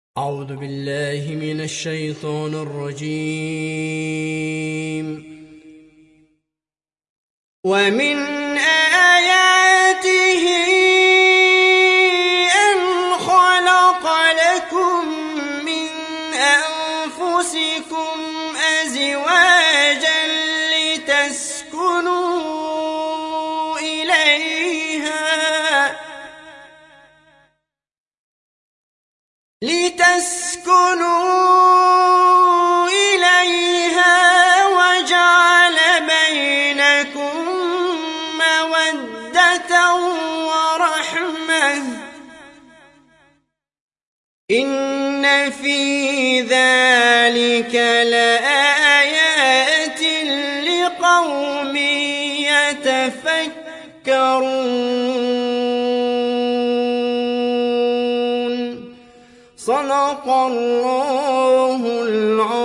أعوذ بالله من الشيطان الرجيم. ومن آياته أن خلق لكم من أنفسكم أزواجا لتسكنوا إليها وجعل بينكم مودة ورحمة إن في ذلك لآيات لقوم يتفكرون. صدق الله العظيم.